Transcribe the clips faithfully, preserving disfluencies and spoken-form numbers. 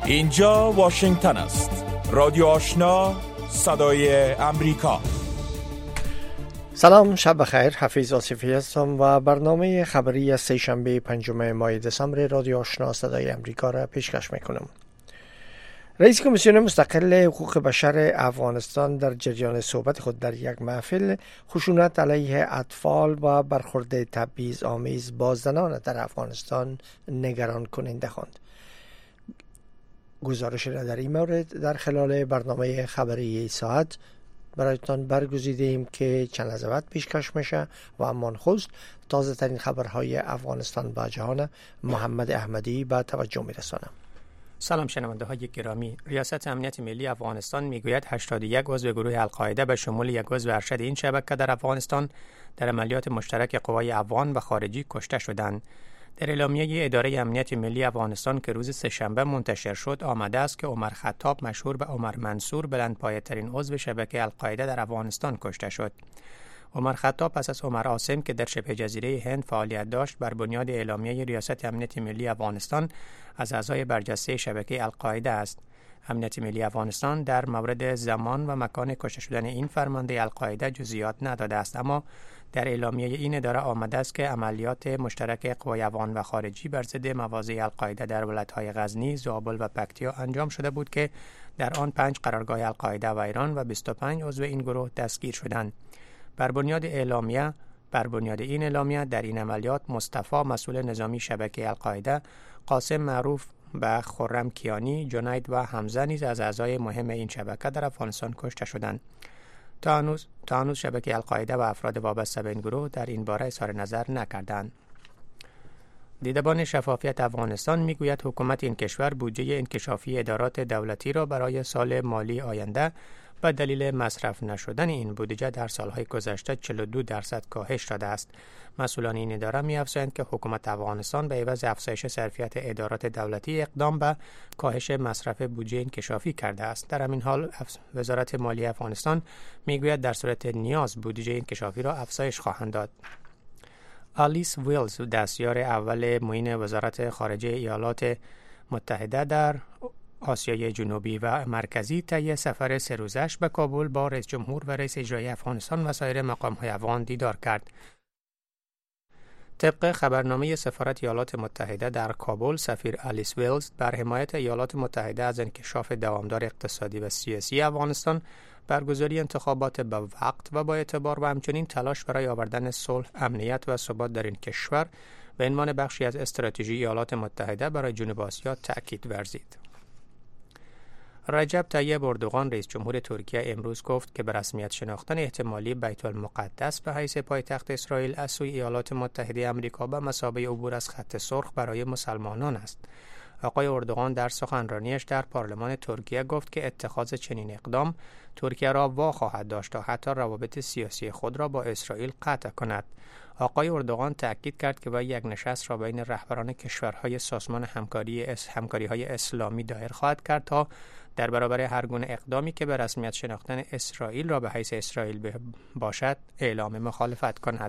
اینجا واشنگتن است. رادیو آشنا، صدای امریکا. سلام، شب بخیر. حفیظ آصفی هستم و برنامه خبری سه شنبه پنجم ماه دسامبر رادیو آشنا صدای امریکا را پیشکش میکنم. رئیس کمیسیون مستقل حقوق بشر افغانستان در جریان صحبت خود در یک محفل خشونت علیه اطفال و برخورد تبعیض آمیز با زنان در افغانستان نگران کننده خواند. گزارش را در این مورد در خلال برنامه خبری ساعت برایتان برگزیدیم که چند لحظه بعد پیشکش میشه و اما نخست تازه ترین خبرهای افغانستان و جهان محمد احمدی به توجه میرسانم. سلام شنونده های گرامی. ریاست امنیت ملی افغانستان میگوید هشتاد و یک عضو گروه القاعده به شمول یک عضو ارشد این شبکه در افغانستان در عملیات مشترک قوای افغان و خارجی کشته شدند. در اعلامیه اداره امنیت ملی افغانستان که روز سه‌شنبه منتشر شد آمده است که عمر خطاب مشهور به عمر منصور بلندپایه‌ترین عضو شبکه القاعده در افغانستان کشته شد. عمر خطاب پس از عمر عاصم که در شبه جزیره هند فعالیت داشت بر بنیاد اعلامیه ریاست امنیت ملی افغانستان از اعضای برجسته شبکه القاعده است. امنیت ملی افغانستان در مورد زمان و مکان کشته شدن این فرمانده القاعده جزئیات نداده است، اما در اعلامیه این اداره آمده است که عملیات مشترک قوای افغان و خارجی بر ضد مواضع القاعده در ولایت‌های غزنی، زابل و پکتیا انجام شده بود که در آن پنج قرارگاه القاعده و ایران و بیست و پنج عضو این گروه دستگیر شدند. بر بنیاد اعلامیه بر بنیاد این اعلامیه در این عملیات مصطفی مسئول نظامی شبکه القاعده، قاسم معروف به خرم کیانی، جنید و حمزه نیز از اعضای مهم این شبکه در افغانستان کشته شدند. تا هنوز تا هنوز شبکه القاعده و افراد وابسته به این گروه در این باره اظهار نظر نکردند. دیدبان شفافیت افغانستان میگوید حکومت این کشور بودجه انکشافی ادارات دولتی را برای سال مالی آینده به دلیل مصرف نشدن این بودجه در سالهای گذشته چهل و دو درصد کاهش داده است. مسئولان این اداره می‌افزایند که حکومت افغانستان به عوض افزایش ظرفیت ادارات دولتی اقدام به کاهش مصرف بودجه انکشافی کرده است. در همین حال وزارت مالیه افغانستان میگوید در صورت نیاز بودجه انکشافی را افزایش خواهند داد. آلیس ویلز، دستیار اول معین وزارت خارجه ایالات متحده در آسیای جنوبی و مرکزی، طی سفر سه روزش به کابل با رئیس جمهور و رئیس اجرایی افغانستان و سایر مقام‌های افغان دیدار کرد. طبق خبرنامه سفارت ایالات متحده در کابل، سفیر آلیس ویلز بر حمایت ایالات متحده از انکشاف دوامدار اقتصادی و سیاسی افغانستان، برگزاری انتخابات به وقت و با اعتبار و همچنین تلاش برای آوردن صلح، امنیت و ثبات در این کشور به عنوان بخشی از استراتژی ایالات متحده برای جنوب آسیا تأکید ورزید. رجب طیب اردوغان، رئیس جمهور ترکیه، امروز گفت که به رسمیت شناختن احتمالی بیت المقدس به حیث پایتخت اسرائیل از سوی ایالات متحده آمریکا به مثابه عبور از خط سرخ برای مسلمانان است. آقای اردوغان در سخنرانیش در پارلمان ترکیه گفت که اتخاذ چنین اقدام ترکیه را وا خواهد داشت تا حتی روابط سیاسی خود را با اسرائیل قطع کند. آقای اردوغان تأکید کرد که با یک نشست را بین رهبران کشورهای سازمان همکاری اس همکاری‌های اسلامی دایر خواهد کرد تا در برابر هر گونه اقدامی که به رسمیت شناختن اسرائیل را به حیث اسرائیل باشد اعلام مخالفت کند.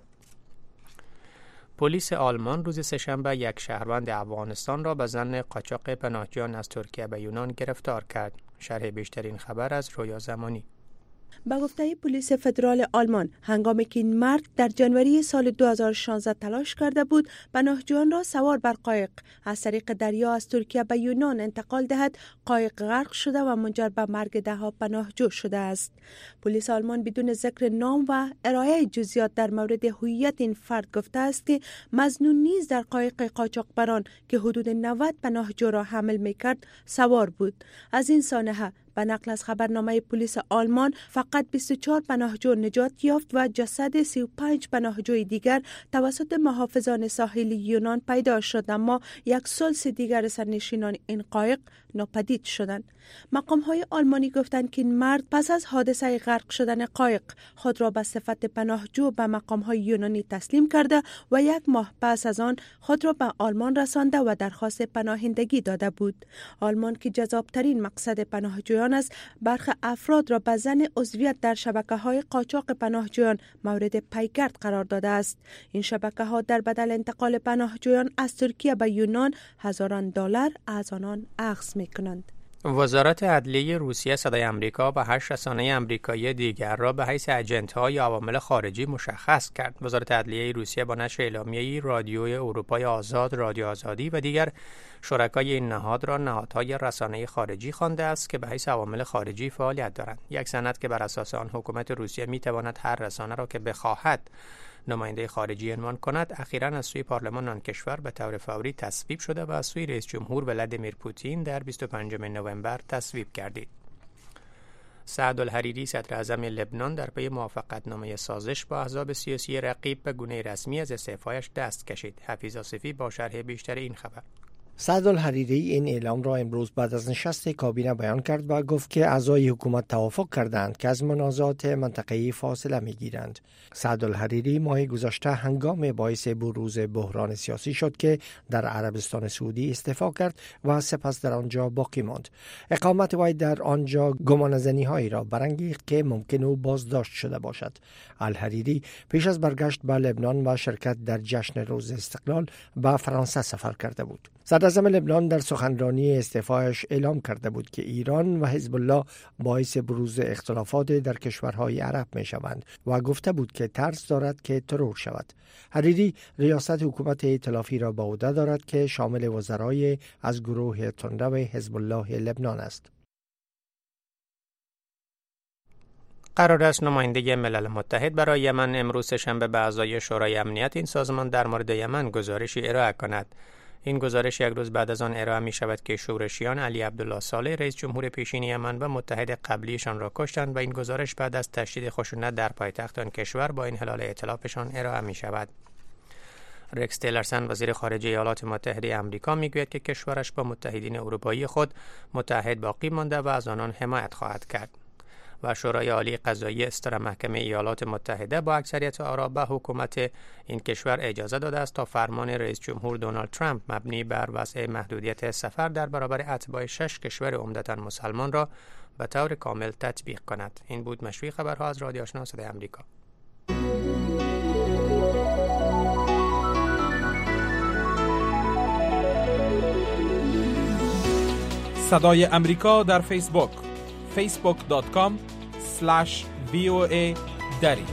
پلیس آلمان روز سه‌شنبه یک شهروند افغانستان را به ظن قاچاق پناهجویان از ترکیه به یونان گرفتار کرد. شرح بیشترین خبر از رویا زمانی. به گفته پلیس فدرال آلمان، هنگامی که این مرد در جنوری سال دو هزار و شانزده تلاش کرده بود پناهجویان را سوار بر قایق از طریق دریا از ترکیه به یونان انتقال دهد، قایق غرق شده و منجر به مرگ ده ها پناهجو شده است. پلیس آلمان بدون ذکر نام و ارائه جزئیات در مورد هویت این فرد گفته است که مظنون نیز در قایق قاچاقبران که حدود نود پناهجو را حمل می‌کرد سوار بود. از این سانحه به نقل از خبرنامه پلیس آلمان، فقط بیست و چهار پناهجو نجات یافت و جسد سی و پنج پناهجوی دیگر توسط محافظان ساحلی یونان پیدا شد، اما یک ثلث دیگر سرنشینان این قایق ناپدید شدند. مقام‌های آلمانی گفتند که این مرد پس از حادثه غرق شدن قایق خود را به صفت پناهجو به مقام‌های یونانی تسلیم کرده و یک ماه پس از آن خود را به آلمان رسانده و درخواست پناهندگی داده بود. آلمان که جذاب‌ترین مقصد پناهجویان است، برخی افراد را به ظن عضویت در شبکه‌های قاچاق پناهجویان مورد پیگرد قرار داده است. این شبکه‌ها در بدل انتقال پناهجویان از ترکیه به یونان هزاران دلار از آنان اخذ می کنند. وزارت عدلیه روسیه صدای آمریکا و هشت رسانه آمریکایی دیگر را به حیث اجنت‌ها یا عوامل خارجی مشخص کرد. وزارت عدلیه روسیه با نشر اعلامیه‌ای رادیوی اروپای آزاد، رادیو آزادی و دیگر شرکای این نهاد را نهادهای رسانه خارجی خوانده است که به حیث عوامل خارجی فعالیت دارند. یک سند که بر اساس آن حکومت روسیه می‌تواند هر رسانه را که بخواهد نماینده خارجی عنوان کند، اخیراً از سوی پارلمان آن کشور به طور فوری تصویب شده و از سوی رئیس جمهور ولادیمیر پوتین در بیست و پنجم نوامبر تصویب گردید. سعد الحریری صدر اعظم لبنان در پی موافقتنامه سازش با احزاب سیاسی رقیب به گونه رسمی از استعفایش دست کشید. حفیظ آصفی با شرح بیشتر این خبر. سعد الحریری این اعلام را امروز بعد از نشست کابینه بیان کرد و گفت که اعضای حکومت توافق کردند که از منازعات منطقه‌ای فاصله می‌گیرند. سعد الحریری ماه گذشته هنگام باعث بروز بحران سیاسی شد که در عربستان سعودی استعفا کرد و سپس در آنجا باقی ماند. اقامت وی در آنجا گمانه‌زنی‌هایی را برانگیخت که ممکن او بازداشت شده باشد. الحریری پیش از برگشت به لبنان و شرکت در جشن روز استقلال به فرانسه سفر کرده بود. صدر اعظم لبنان در سخنرانی استعفایش اعلام کرده بود که ایران و حزب الله باعث بروز اختلافات در کشورهای عرب می شوند و گفته بود که ترس دارد که ترور شود. حریری ریاست حکومت ائتلافی را به عهده دارد که شامل وزرای از گروه تندرو حزب الله لبنان است. قرار است نماینده ملل متحد برای یمن امروز شنبه به اعضای شورای امنیت این سازمان در مورد یمن گزارشی ارائه کند. این گزارش یک روز بعد از آن ارائه می شود که شورشیان علی عبدالله صالح رئیس جمهور پیشین یمن و متحد قبلیشان را کشتند و این گزارش بعد از تشدید خشونت در پایتخت آن کشور با انحلال ائتلافشان ارائه می شود. رکس تیلرسن وزیر خارجه ایالات متحده آمریکا میگوید که کشورش با متحدین اروپایی خود متحد باقی مانده و از آنان حمایت خواهد کرد. و شورای عالی قضایی استر محکمه ایالات متحده با اکثریت آرا به حکومت این کشور اجازه داده است تا فرمان رئیس جمهور دونالد ترامپ مبنی بر وضع محدودیت سفر در برابر اتباع شش کشور عمدتاً مسلمان را به طور کامل تطبیق کند. این بود مشروع خبرها از رادیو آشنا صدای آمریکا. صدای آمریکا در فیسبوک فیسبوک دات کام اسلش وی او ای دری.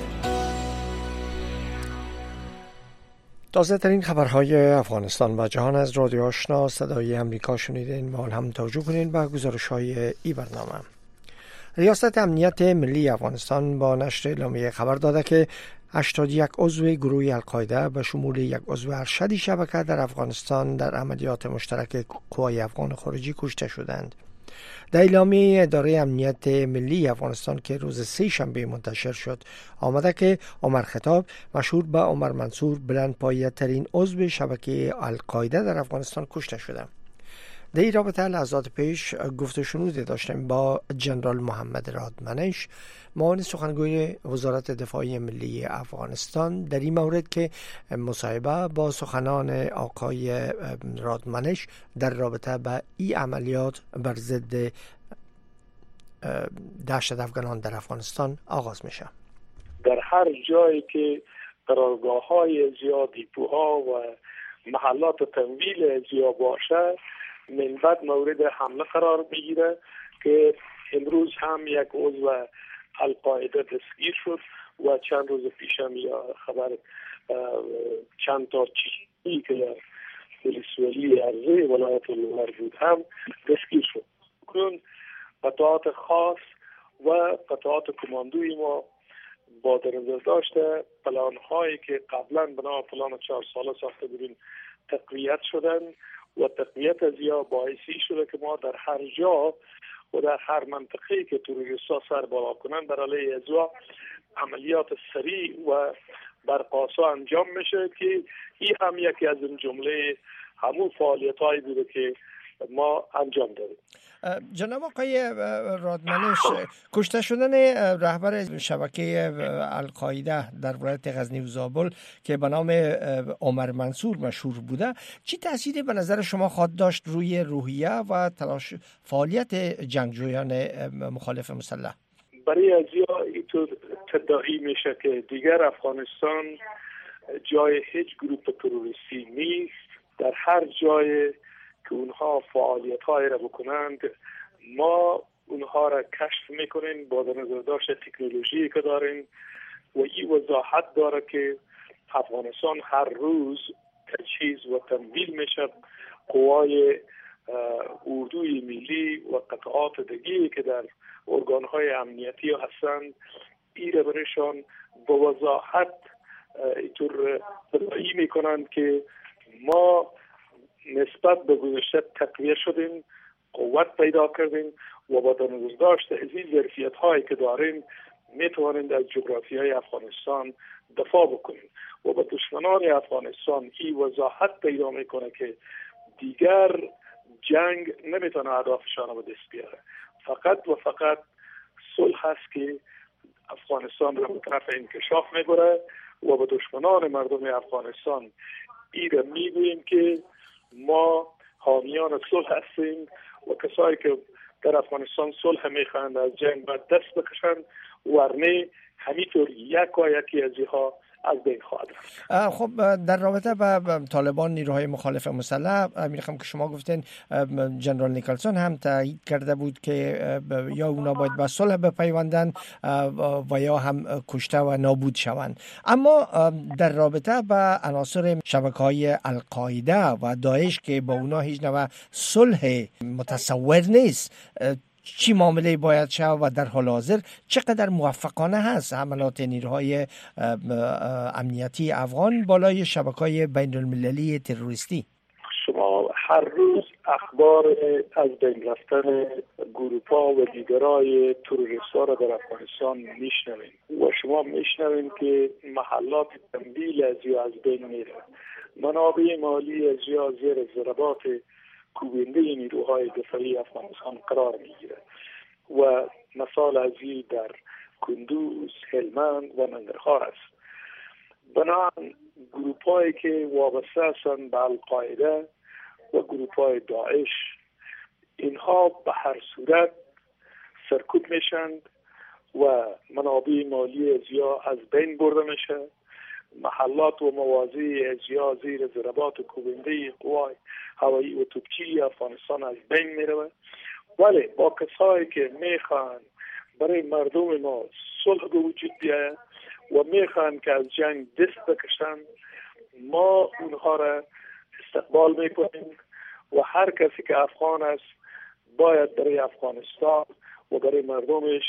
تازه ترین خبرهای افغانستان و جهان از رادیو آشنا صدای آمریکا شنیدین و هم توجه کنین به گزارش‌های این برنامه. ریاست امنیت ملی افغانستان با نشر اعلامیه خبر داده که هشتاد و یک عضو گروه القاعده به شمول یک عضو ارشد شبکه در افغانستان در عملیات مشترک قوای افغان خارجی کشته شدند. در اعلامیه اداره امنیت ملی افغانستان که روز سه شنبه منتشر شد آمده که عمر خطاب مشهور به عمر منصور بلندپایه ترین عضو شبکه القاعده در افغانستان کشته شده. در این رابطه لحظات پیش گفت و شنود داشتیم با جنرال محمد رادمنش، معاون سخنگوی وزارت دفاع ملی افغانستان، در این مورد که مصاحبه با سخنان آقای رادمنش در رابطه با این عملیات بر ضد دهشت افغانان در افغانستان آغاز میشه. در هر جایی که قرارگاه‌های زیاد، دیپوها و محلات تمویل زیاد باشه، منبت مورد حمله قرار میگیره که امروز هم یک عضو القاعده دستگیر شد و چند روز پیش هم یا خبر چند تا چیزی که پلیس ولی ارزه ولایت المنور بود هم دستگیر شد. کنون قطعات خاص و قطعات کماندوی ما با در نظر داشته پلان هایی که قبلا بنا پلان چهار ساله ساخته بودیم تقویت شدن و تقویت از یا باعثی شده که ما در هر جا و در هر منطقه‌ای که تروریست‌ها سر بالا کنن در علیه ازوا عملیات سریع و برقاسا انجام میشه که این هم یکی از این جمله همون فعالیت‌هایی بوده که ما انجام دادیم. جناب آقای رادمنش، کشته شدن رهبر شبکه القاعده در ولایت غزنی و زابل که به نام عمر منصور مشهور بوده، چی تأثیری به نظر شما خواهد داشت روی روحیه و تلاش فعالیت جنگجویان مخالف مسلح؟ برای ازیا اینطور تداعی میشه که دیگر افغانستان جای هیچ گروپ تروریستی نیست. در هر جای که اونها فعالیت های را بکنند، ما اونها را کشف میکنیم با در نظر داشت تکنولوژی که داریم و این وضاحت داره که افغانستان هر روز تجهیز و تمویل میشه قوای اردوی ملی و قطعات دیگه که در ارگانهای امنیتی هستند، این را برایشان با وضاحت اینطور ادعایی میکنند که ما نسبت به گذشته تقویه شدیم، قوت پیدا کردیم و با در نظر داشت از این ظرفیت هایی که داریم میتوانند از جغرافیای افغانستان دفاع بکنیم و با دشمنان افغانستان این وضاحت پیدا میکنه که دیگر جنگ نمیتونه اهدافشان رو به دست بیاره. فقط و فقط صلح هست که افغانستان رو به طرف انکشاف میبره و به دشمنان مردم افغانستان این رو میگوییم که ما حامیان صلح هستیم و کسایی که در افغانستان صلح میخواهند از جنگ باید دست بکشند، ورنه همینطور یک و یکی از اینها از بین خواهد رفت. خب در رابطه با طالبان نیروهای مخالف مسلح میخوام که شما گفتین جنرال نیکلسون هم تایید کرده بود که یا اونا باید به صلح بپیوندن و یا هم کشته و نابود شوند. اما در رابطه با عناصر شبکه‌های القاعده و داعش که با اونا هیچ نوع صلح متصور نیست، چی معامله باید شود و در حال حاضر چقدر موفقانه هست حملات نیروهای امنیتی افغان بالای شبکه‌های بین المللی تروریستی؟ شما هر روز اخبار از بین رفتن گروپ‌ها و لیدرهای تروریست‌ها را در افغانستان میشنوید و شما میشنوید که محلات تنبیل از یا از بین میره، منابع مالی از یا زیر ضربات کوبنده نیروهای دفاعی افغانستان قرار میگیره و مثال از این در کندوز، هلمند و ننگرهار است. بنابراین گروپ‌هایی که وابسته هستند به القاعده و گروپ‌های داعش، اینها به هر صورت سرکوب میشند و منابع مالی از یا از بین برده میشه، محلات و مواضع از یا زیر ضربات کوبنده قوای هوایی و توپچی افغانستان از بین میره. ولی با کسایی که میخوان برای مردم ما صلح به وجود بیاید و میخوان که از جنگ دست بکشن، ما اونها را استقبال میکنیم و هر کسی که افغان است باید برای افغانستان و برای مردمش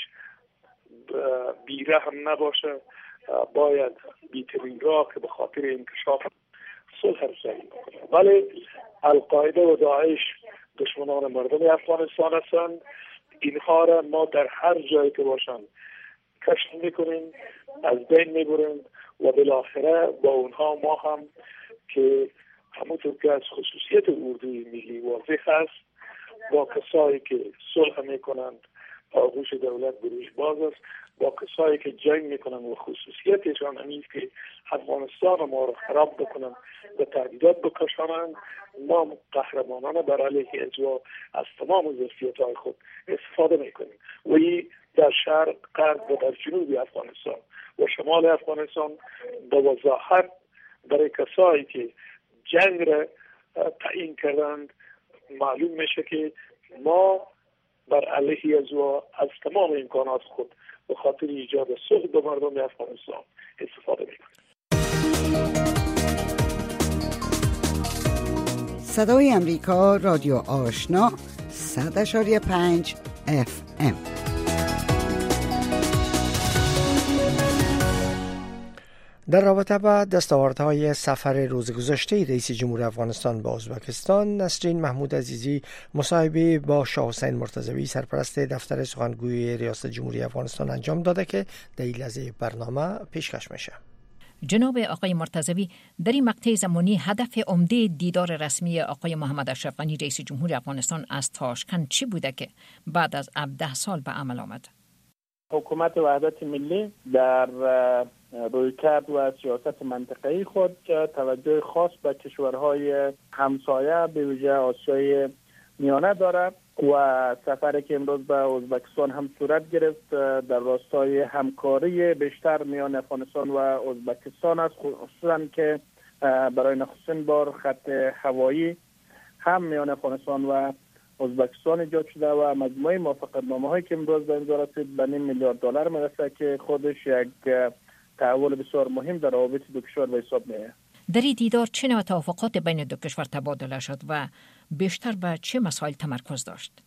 بیرحم نباشه، باید بی‌ترین راه که به خاطر انکشاف صلح رسانی بکنه. ولی القاعده و داعش دشمنان مردم افغانستان هستند، اینها را ما در هر جایی که باشند کشف میکنیم، از بین میبریم و بالاخره با اونها ما هم که همونطور که از خصوصیت اردوی ملی واضح هست، با کسایی که صلح میکنند آغوش دولت بروش باز است، با کسایی که جنگ میکنن و خصوصیتشان همین که افغانستان ما رو خراب بکنن و تهدیدات بکشانند، ما قهرمانانه بر علیه اجوا از تمام ظرفیت‌های خود استفاده میکنیم و این در شرق، غرب و در جنوب افغانستان و شمال افغانستان با وضاحت برای کسایی که جنگ را تعیین کردند معلوم میشه که ما بر علیه اجوا از تمام امکانات خود به خاطر ایجاد صلح به مردم افغانستان استفاده میکنیم. صدای امریکا، رادیو آشنا، صد اشاری پنج اف ام. در رابطه با دستاوردهای سفر روز گذشته رئیس جمهور افغانستان به ازبکستان، نسرین محمود عزیزی مصاحبه با شاه حسین مرتضوی سرپرست دفتر سخنگوی ریاست جمهوری افغانستان انجام داده که در این لحظه برنامه پیشکش میشه. جناب آقای مرتضوی، در این مقطع زمانی هدف عمده دیدار رسمی آقای محمد اشرف غنی رئیس جمهور افغانستان از تاشکند چی بوده که بعد از هفده سال به عمل آمد؟ حکومت وحدت ملی در رویکرد و سیاست منطقه‌ای خود توجه خاص به کشورهای همسایه به ویژه آسیای میانه دارد و سفری که امروز به ازبکستان هم صورت گرفت در راستای همکاری بیشتر میان افغانستان و ازبکستان است، خصوصا که برای نخستین بار خط هوایی هم میان افغانستان و ازبکستان ایجاد شده و مجموعه موافقتنامه هایی که امروز به امضا رسید به نیم میلیارد دلار میرسه که خودش یک تحول بسیار مهم در روابط دو کشور به حساب میاد. در این دیدار چه نوع توافقات بین دو کشور تبادله شد و بیشتر به چه مسائل تمرکز داشت؟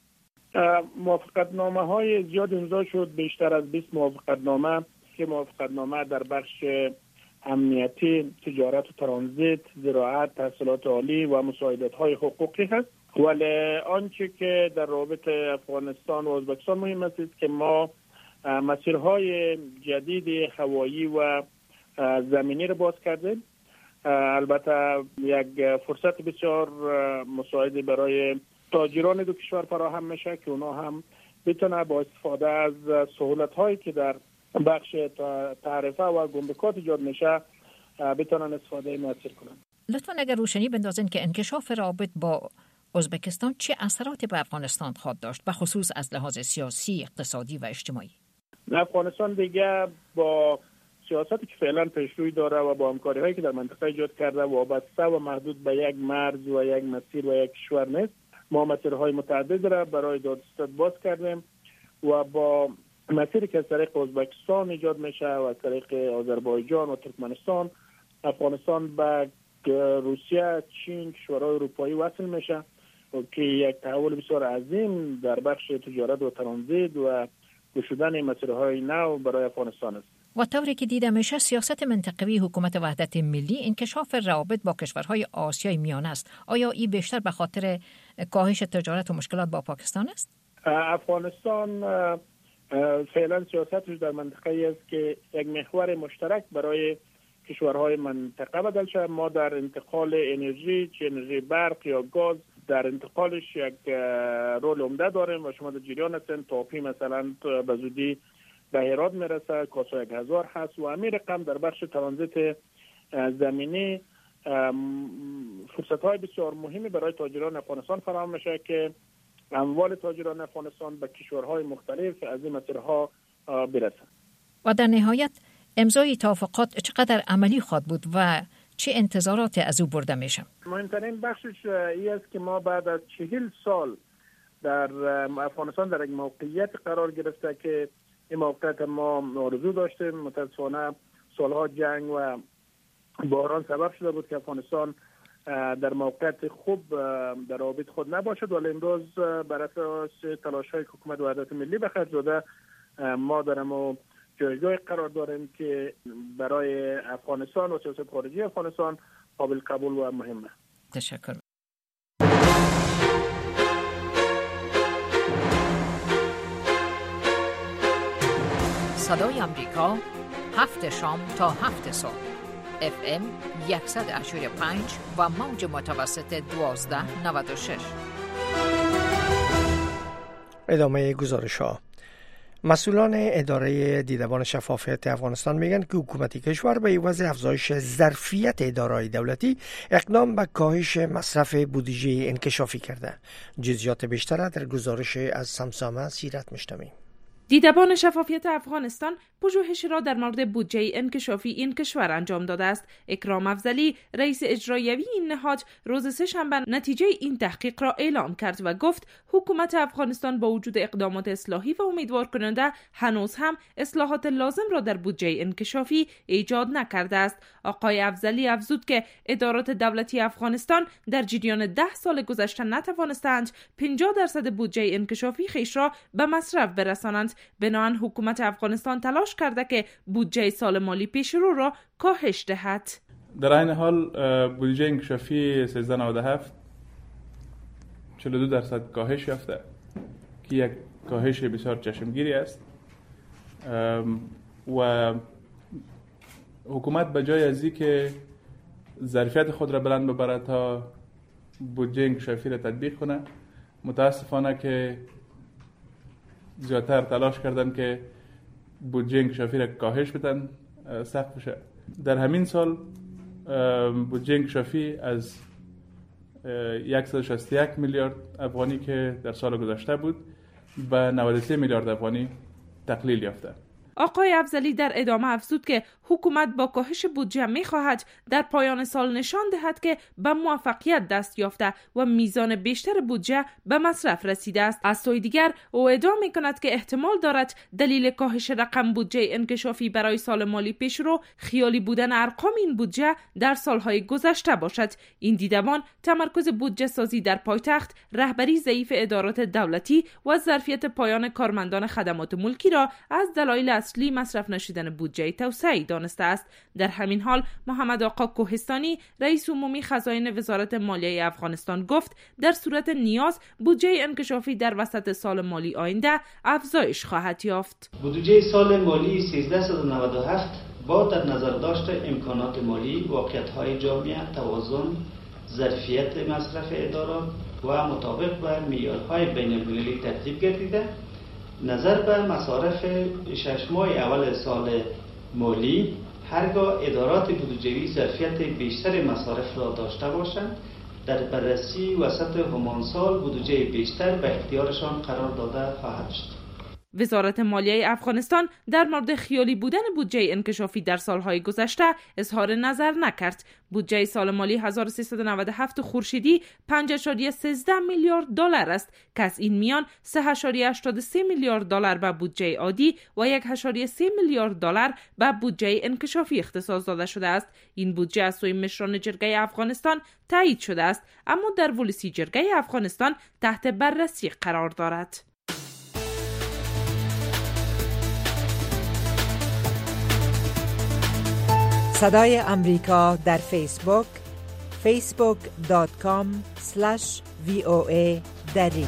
موافقتنامه های زیاد امضا شد، بیشتر از بیست موافقتنامه که موافقتنامه در بخش امنیتی، تجارت و ترانزیت، زراعت، تحصیلات عالی و مساعدت های حقوقی هست. ولی آنچه که در رابط افغانستان و ازبکستان مهم است که ما مسیرهای جدید هوایی و زمینی را باز کردیم. البته یک فرصت بسیار مساعد برای تاجران دو کشور فراهم میشه که اونا هم بتونه با استفاده از سهولت هایی که در بخش تعرفه و گمرکات ایجاد میشه بتونن استفاده موثر کنن. لطفا اگر روشنی بندازین که انکشاف روابط با ازبکستان چه اثراتی به افغانستان خواهد داشت، به خصوص از لحاظ سیاسی، اقتصادی و اجتماعی؟ افغانستان دیگه با سیاستی که فعلا پیشروی داره و با همکاری هایی که در منطقه ایجاد کرده وابسته و محدود به یک مرز و یک مسیر و یک کشور نیست. ما مسیرهای متعدد را برای دادستان باز کردیم و با مسیری که از طریق ازبکستان ایجاد میشه و از طریق آذربایجان و ترکمنستان افغانستان به روسیه، چین، کشورهای اروپایی وصل میشه که یک تحول بسیار عظیم در بخش تجارت و ترانزیت و گشودن مسیرهای نو برای افغانستان است. و طوری که دیده میشه سیاست منطقوی حکومت وحدت ملی انکشاف روابط با کشورهای آسیای میانه است. آیا این بیشتر به خاطر کاهش تجارت و مشکلات با پاکستان است؟ افغانستان فعلا سیاستش در منطقه است که یک محور مشترک برای کشورهای منطقه بدل شد. ما در انتقال انرژی، چه انرژی برق یا گاز، در انتقالش یک رول عمده داریم و شما در جریان هستین. تاپی مثلا به زودی به هرات میرسه، کاسا یک هزار هست و همین رقم در بخش ترانزیت زمینی فرصت های بسیار مهمی برای تاجران افغانستان فراهم میشه که اموال تاجران افغانستان به کشورهای مختلف از این مسیرها برسن. و در نهایت امضای توافقات چقدر عملی خواهد بود و چه انتظاراتی از او برده میشه؟ مهمترین بخشش این است که ما بعد از چهل سال در افغانستان در یک موقعیت قرار گرفته که این موقعیت ما آرزو داشتیم. متاسفانه سالها جنگ و بحران سبب شده بود که افغانستان در موقعیت خوب در روابط خود نباشد، ولی امروز بر اساس تلاش‌های حکومت وحدت ملی به خرج داده ما در ما جایگاه قرار داریم که برای افغانستان و سیاست خارجی افغانستان قابل قبول و مهمه. تشکر. صدای امریکا هفت شام تا هفت صبح اف ام صد و هشت و پنج و موج متوسط دوازده نود و شش. ادامه گزارش ها. مسئولان اداره دیدبان شفافیت افغانستان میگن که حکومت کشور به عوض افزایش ظرفیت اداره‌های دولتی اقدام به کاهش مصرف بودجه انکشافی کرده. جزئیات بیشتر در گزارش از سمسامه سیرت میشنویم. دیدبان شفافیت افغانستان پژوهش را در مورد بودجه انکشافی این کشور انجام داده است. اکرام افضلی رئیس اجرایوی این نهاد روز سه‌شنبه نتیجه این تحقیق را اعلام کرد و گفت حکومت افغانستان با وجود اقدامات اصلاحی و امیدوار کننده هنوز هم اصلاحات لازم را در بودجه انکشافی ایجاد نکرده است. آقای افضلی افزود که ادارات دولتی افغانستان در جریان ده سال گذشته نتوانستند پنجاه درصد بودجه انکشافی خیش را به مصرف برسانند. بنابراین حکومت افغانستان تلاش کرده که بودجه سال مالی پیش رو را کاهش دهد. در این حال بودجه انکشافی سیزده نود و هفت چهل و دو درصد کاهش یافته که یک کاهش بسیار چشمگیری است و حکومت به جای از اینکه ظرفیت خود را بلند ببرد تا بودجه انکشافی را تطبیق کنه، متاسفانه که زیادتر تلاش کردن که بودجه انکشافی را کاهش بدن، سقف بشه. در همین سال بودجه انکشافی از صد و شصت و یک میلیارد افغانی که در سال گذشته بود به نود و سه میلیارد افغانی تقلیل یافته. آقای افضلی در ادامه افزود که حکومت با کاهش بودجه می‌خواهد در پایان سال نشان دهد که به موفقیت دست یافته و میزان بیشتر بودجه به مصرف رسیده است. از سوی دیگر او ادعا می‌کند که احتمال دارد دلیل کاهش رقم بودجه انکشافی برای سال مالی پیشرو خیالی بودن ارقام این بودجه در سالهای گذشته باشد. این دیدبان تمرکز بودجه سازی در پایتخت، رهبری ضعیف ادارات دولتی و ظرفیت پایان کارمندان خدمات ملکی را از دلایل اصلی مصرف نشدن بودجه توسعه‌ای دانسته است. در همین حال محمد آقا کوهستانی رئیس عمومی خزاین وزارت مالیه افغانستان گفت در صورت نیاز بودجه انکشافی در وسط سال مالی آینده افزایش خواهد یافت. بودجه سال مالی سیزده صد و نود و هفت با در نظر داشت امکانات مالی، واقعیت‌های جامعه، توازن، ظرفیت مصرف ادارات و مطابق با معیارهای بین‌المللی ترتیب گردیده، نظر به مصارف شش ماه اول سال مالی هرگاه ادارات بودجه‌ای ظرفیت بیشتر مصارف را داشته باشند، در بررسی وسط همان سال بودجه بیشتر به اختیارشان قرار داده خواهد شد. وزارت مالیه افغانستان در مورد خیالی بودن بودجه انکشافی در سالهای گذشته اظهار نظر نکرد. بودجه سال مالی هزار و سیصد و نود و هفت خورشیدی پنج ممیز سیزده میلیارد دلار است که از این میان سه ممیز هشتاد و سه میلیارد دلار به بودجه عادی و یک ممیز سه میلیارد دلار به بودجه انکشافی اختصاص داده شده است. این بودجه از سوی مشران جرگه افغانستان تایید شده است، اما در ولسی جرگه افغانستان تحت بررسی قرار دارد. صدای امریکا در فیسبوک فیسبوک دات کام اسلش وی او ای دری.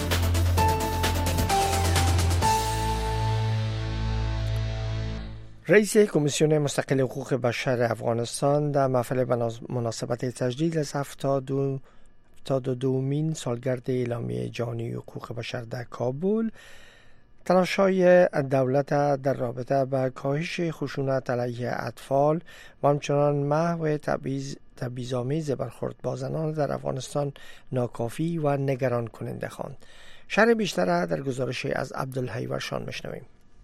رئیس کمیسیون مستقل حقوق بشر افغانستان در محفل مناسبت تجدید از هفتاد و دومین سالگرد اعلامیه جهانی حقوق بشر در کابل تلاش‌های دولت در رابطه با کاهش خشونت علیه اطفال و همچنان محو تبعیض تبعیض‌آمیز برخورد با زنان در افغانستان ناکافی و نگران کننده خواند. شرح بیشتر در گزارشی از عبدالحی ورشان میشنویم.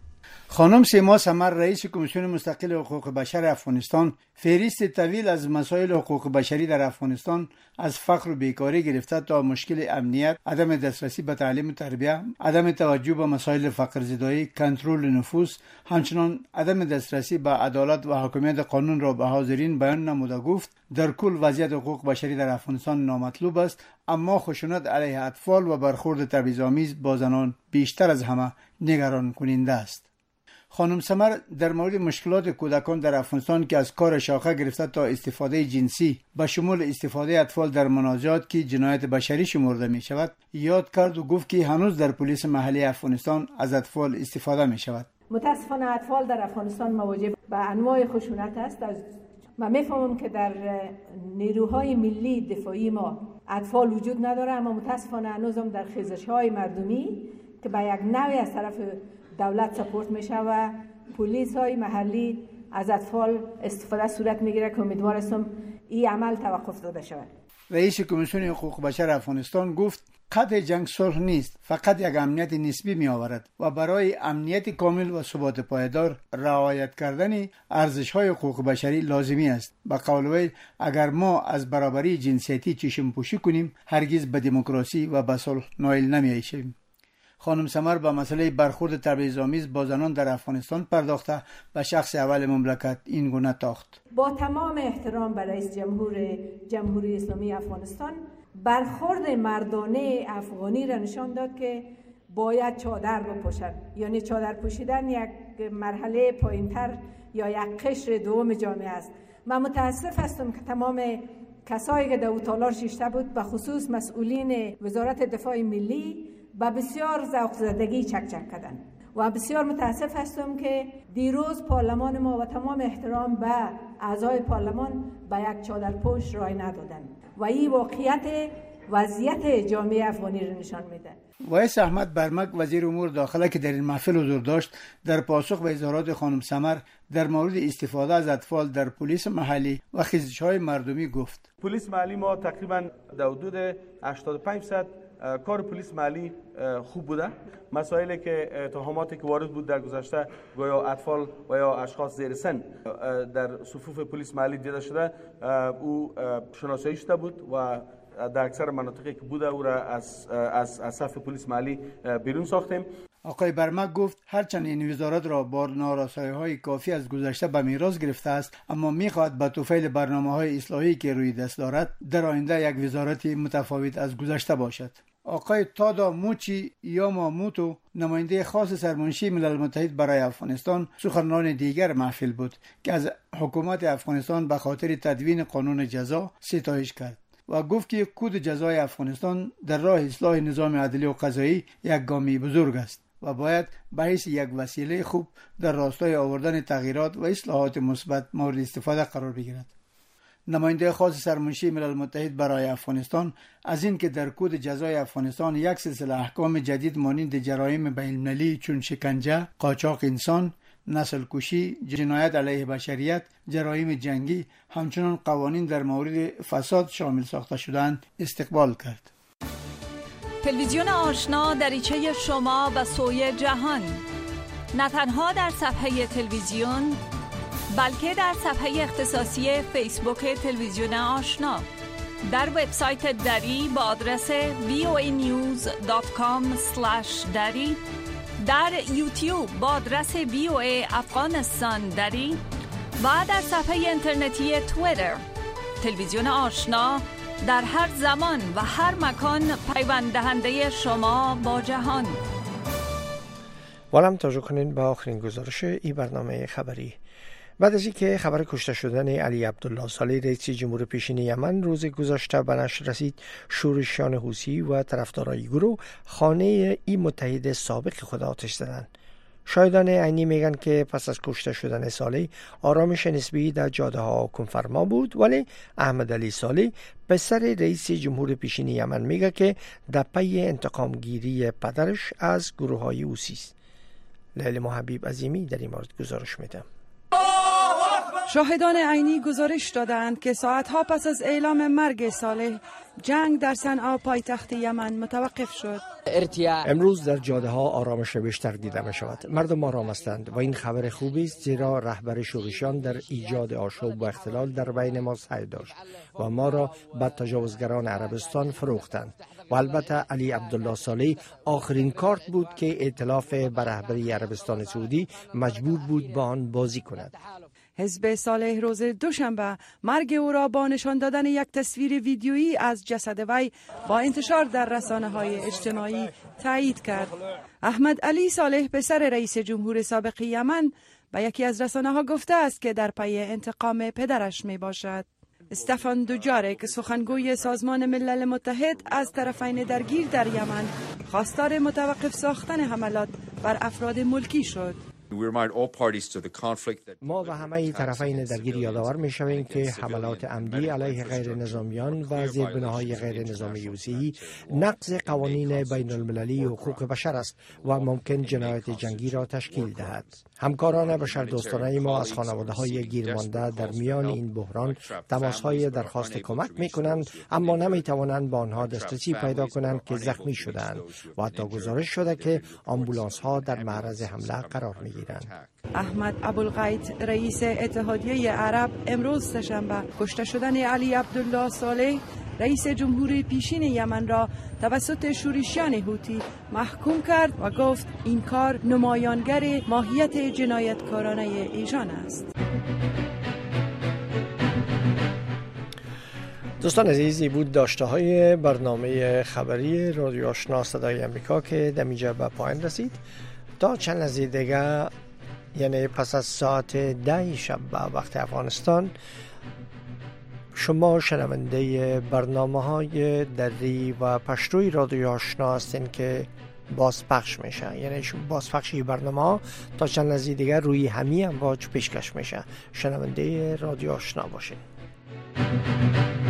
خانم سیما سمر رئیس کمیسیون مستقل حقوق بشر افغانستان فهرست طویل از مسائل حقوق بشری در افغانستان از فقر و بیکاری گرفته تا مشکل امنیت، عدم دسترسی به تعلیم و تربیت، عدم توجه به مسائل فقرزدایی، کنترل نفوس، همچنان عدم دسترسی به عدالت و حاکمیت قانون را به حاضرین بیان نموده گفت در کل وضعیت حقوق بشری در افغانستان نامطلوب است، اما خشونت علیه اطفال و برخورد تبعیض‌آمیز با زنان بیشتر از همه نگران کننده است. خانم سمر در مورد مشکلات کودکان در افغانستان که از کار شاخه گرفته تا استفاده جنسی به شمول استفاده اطفال در مناجات که جنایت بشری شمرده می شود یاد کرد و گفت که هنوز در پلیس محلی افغانستان از اطفال استفاده می شود. متاسفانه اطفال در افغانستان مواجه به انواع خشونت است. من میفهمم که در نیروهای ملی دفاعی ما اطفال وجود نداره، اما متاسفانه هنوزم در خیزش‌های مردمی که به یک نوعی از طرف دولت سپورت میشه و پلیس های محلی از اطفال استفاده صورت میگیره که امیدوار هستم این عمل توقف داده شود. رئیس کمیسیون حقوق بشر افغانستان گفت قطع جنگ صلح نیست، فقط یک امنیت نسبی می آورد و برای امنیت کامل و ثبات پایدار رعایت کردن ارزش های حقوق بشری لازمی است. به قول وی اگر ما از برابری جنسیتی چشم پوشی کنیم هرگز به دموکراسی و به صلح نائل نمی شویم. خانم سمر به مسئله برخورد تبعیض‌آمیز با زنان در افغانستان پرداخته به شخص اول مملکت این گونه تاخت. با تمام احترام به رئیس جمهور جمهوری اسلامی افغانستان برخورد مردانه افغانی را نشان داد که باید چادر بپوشند، یعنی چادر پوشیدن یک مرحله پایینتر یا یک قشر دوم جامعه است. من متاسف هستم که تمام کسایی که در او تالار شیشته بود به خصوص مسئولین وزارت دفاع ملی با بسیار ذوق زدگی چک چک کردن و بسیار متاسف هستم که دیروز پارلمان ما و تمام احترام به اعضای پارلمان به یک چادرپوش رای ندادن و این واقعیت وضعیت جامعه افغانی رو نشان میده. وایس احمد برمک وزیر امور داخله که در این محفل حضور داشت در پاسخ به اظهارات خانم سمر در مورد استفاده از اطفال در پلیس محلی و خیزش‌های مردمی گفت پلیس محلی ما تقریبا در حدود هشتاد و پنج درصد کار پلیس محلی خوب بوده. مسائلی که اتهاماتی که وارد بود در گذشته گویا اطفال و یا اشخاص زیر سن در صفوف پلیس محلی دیده شده، او شناسایی شده بود و در اکثر مناطقی که بوده او را از از از صف پلیس محلی بیرون ساختیم. آقای برمک گفت هرچند این وزارت را با نارسایی‌های کافی از گذشته به میراث گرفته است، اما می‌خواهد به طفیل برنامه‌های اصلاحی که روی دست دارد در آینده یک وزارت متفاوت از گذشته باشد. آقای تادا موچی یاماموتو، نماینده خاص سرمنشی ملل متحد برای افغانستان، سخنران دیگر محفل بود که از حکومت افغانستان به خاطر تدوین قانون جزا ستایش کرد و گفت که کد جزای افغانستان در راه اصلاح نظام عدلی و قضایی یک گامی بزرگ است و باید به حیث یک وسیله خوب در راستای آوردن تغییرات و اصلاحات مثبت مورد استفاده قرار بگیرد. نماینده خاص سرمنشی ملل متحد برای افغانستان از این که در کد جزای افغانستان یک سلسله احکام جدید مانند جرایم بین‌المللی چون شکنجه، قاچاق انسان، نسل کشی، جنایت علیه بشریت، جرایم جنگی، همچنین قوانین در مورد فساد شامل ساخته شدند استقبال کرد. تلویزیون آشنا دریچه شما به سوی جهان، نه تنها در صفحه تلویزیون بلکه در صفحه اختصاصی فیسبوک تلویزیون آشنا، در وبسایت دری با آدرس وی او ای نیوز دات کام اسلش دری، در یوتیوب با آدرس وی او ای افغانستان دری و در صفحه اینترنتی توییتر. تلویزیون آشنا در هر زمان و هر مکان پیوند دهنده شما با جهان. والم توجه کنین به آخرین گزارش این برنامه خبری. بعد از اینکه خبر کشته شدن علی عبدالله صالح رئیس جمهور پیشین یمن روز گذشته به نشر رسید، شورشیان حوثی و طرفدارای گروه خانه این متحد سابق خود آتش زدند. شاهدان عینی میگن که پس از کشته شدن صالح آرامش نسبی در جاده ها حکمفرما بود، ولی احمد علی صالح پسر رئیس جمهور پیشین یمن میگه که در پی انتقام گیری پدرش از گروه های حوثی است. لیلی محبیب عظیمی در این مورد گزارش میده. شاهدان عینی گزارش دادند که ساعتها پس از اعلام مرگ صالح، جنگ در صنعا پایتخت یمن متوقف شد. امروز در جاده ها آرامش بیشتر دیده می شود. مردم آرام هستند و این خبر خوبی است، زیرا رهبر شورشیان در ایجاد آشوب و اختلال در بین ما سعی داشت و ما را به تجاوزگران عربستان فروختند. و البته علی عبدالله صالح آخرین کارت بود که ائتلاف به رهبری عربستان سعودی مجبور بود با آن بازی کند. حزب صالح روز دوشنبه مرگ او را با نشان دادن یک تصویر ویدیویی از جسد وی با انتشار در رسانه‌های اجتماعی تایید کرد. احمد علی صالح پسر رئیس جمهور سابق یمن به یکی از رسانه‌ها گفته است که در پی انتقام پدرش می باشد. استفان دوجارک، سخنگوی سازمان ملل متحد، از طرفین درگیر در یمن خواستار متوقف ساختن حملات بر افراد ملکی شد. ما و همه طرفین درگیر یادآور می شویم که حملات عمدی علیه غیر نظامیان و زیربناهای غیر نظامی حوثی نقض قوانین بین المللی حقوق بشر است و ممکن جنایت جنگی را تشکیل دهد. همکاران بشردوستانه ما از خانواده های گیرمانده در میان این بحران تماس های درخواست کمک می کنند، اما نمی توانند با آنها دسترسی پیدا کنند که زخمی شدند و حتی گزارش شده که آمبولانس ها در معرض حمله قرار می گیرند. احمد ابوالغیط، رئیس اتحادیه عرب، امروز سه‌شنبه کشته شدن علی عبدالله صالح رئیس جمهور پیشین یمن را توسط شورشیان حوثی محکوم کرد و گفت این کار نمایانگر ماهیت جنایتکارانه ایشان است. دوستان عزیزی بود داشته های برنامه خبری رادیو آشنا صدای امریکا که در اینجا به پایان رسید. تا چند لحظه دیگه، یعنی پس از ساعت ده شب به وقت افغانستان، شما شنونده برنامه های دری و پشتوی رادیو آشنا هستین که بازپخش میشه. یعنی بازپخشی برنامه ها تا چند لحظه دیگه روی همین امواج پیشکش میشه. شنونده رادیو آشنا باشین.